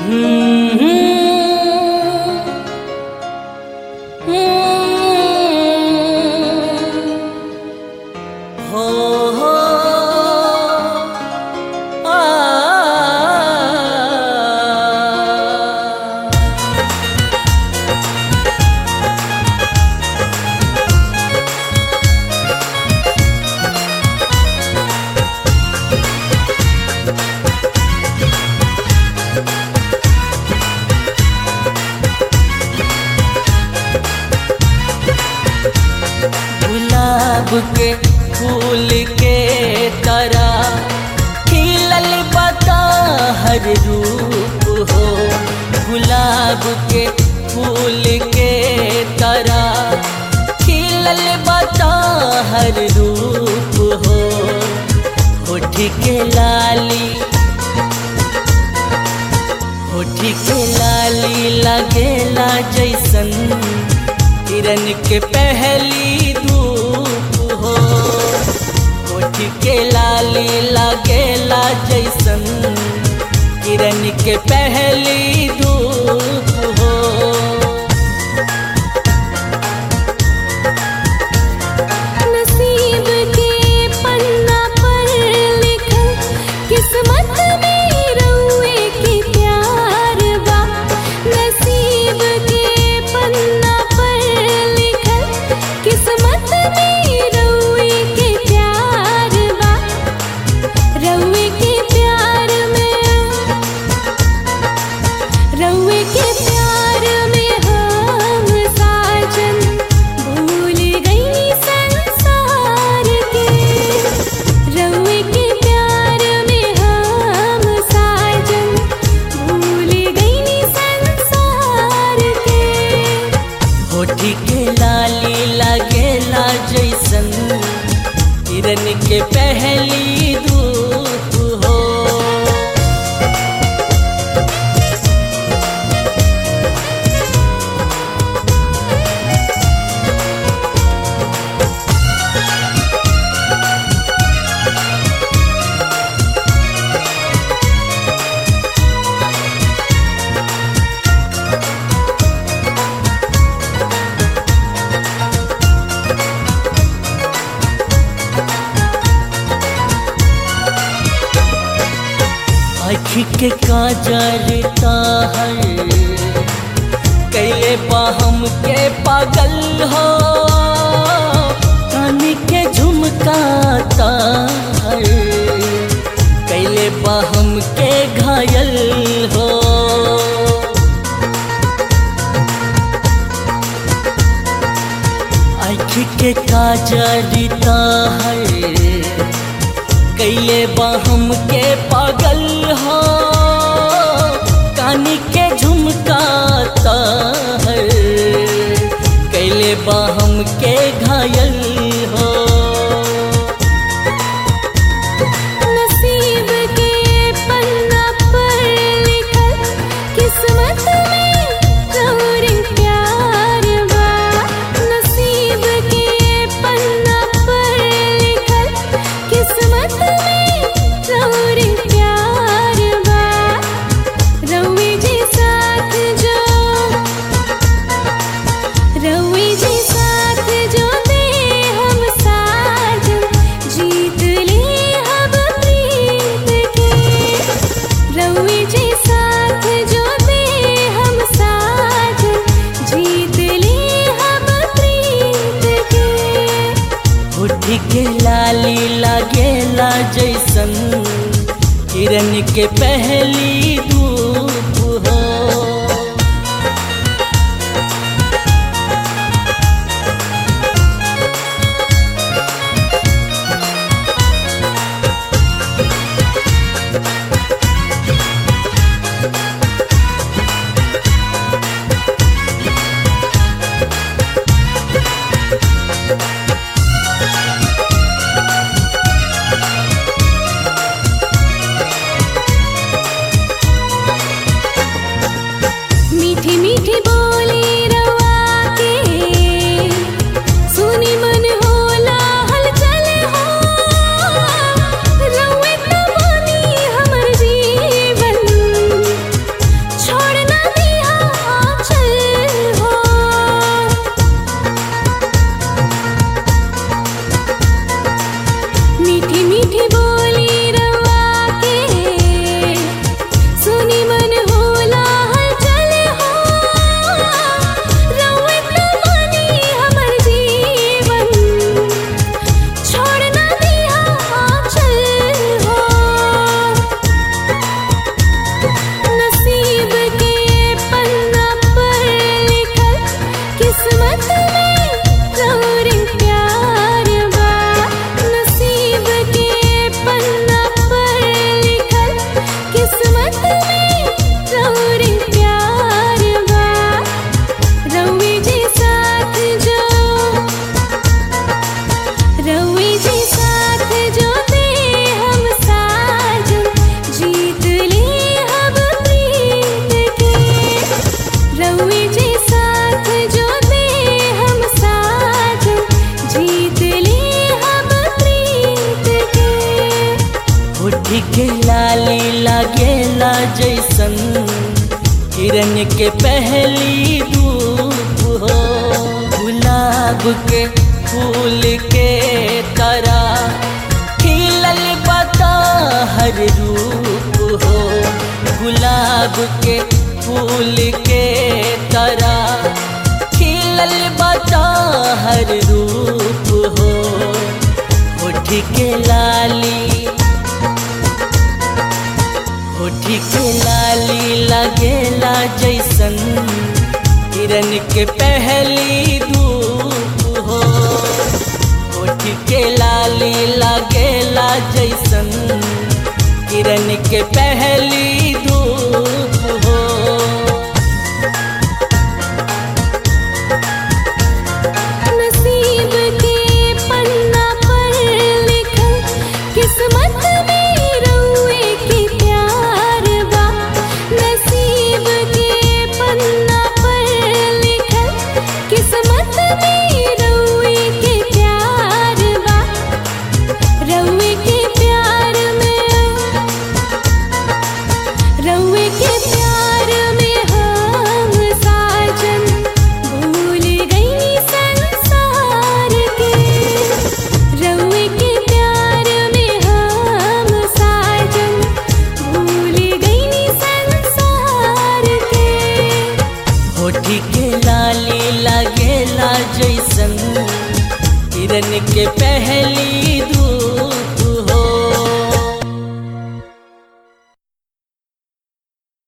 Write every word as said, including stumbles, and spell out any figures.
गुलाब के फूल के तरह खिलल बता हर रूप हो। गुलाब के फूल के तरह खिलल बता हर रूप हो। होठ के लाली होठ के लाली लगेला जैसन किरण के पहली धूप हो। होठ के लाली लगेला जैसन किरण के पहली धूप हो। नसीब के पन्ना पर लिखल किस्मत में रउए के प्यार बा। नसीब के पन्ना किस्मत में रउए के प्यार बा। रउए के प्यार में रउए के प्यार में हम साजन भूल गई संसार के। रउए के प्यार में हम साजन भूल गई संसार के। होठ के लाली लगेला जैसन किरण के पहली धूप हो। आँखी के काजल ताहर कैले बाहम के पागल हो। कान के झुमका ताहर कैले बाहम के घायल हो। आँखी के काजल ताहर कैले बाहम के पागल हो। कानी के झुमका ताहर कैले बाहम के घायल हो। नसीब के पन्ना पर लिखल किस्मत में रउए प्यार बा। नसीब के पन्ना पर लिखल किस्मत में रउए प्यार बा। रउए जी साथ जो रउए जी साथ जो दे हम साजन जीत ले हम प्रीत के। रउए जी साथ जो दे हम साजन जीत ले हम प्रीत के। होठ के लाली लगेला जैसन किरण के पहली धूप हो। लाली लागेला जैसन किरण के पहली धूप हो। गुलाब के फूल के तरह खिलल बता हर रूप हो। गुलाब के फूल के तरह खिलल बता हर रूप हो। होठ के लाली होठ के लाली लगेला जैसन किरण के पहली धूप हो। होठ के लाली लगेला जैसन किरण के पहली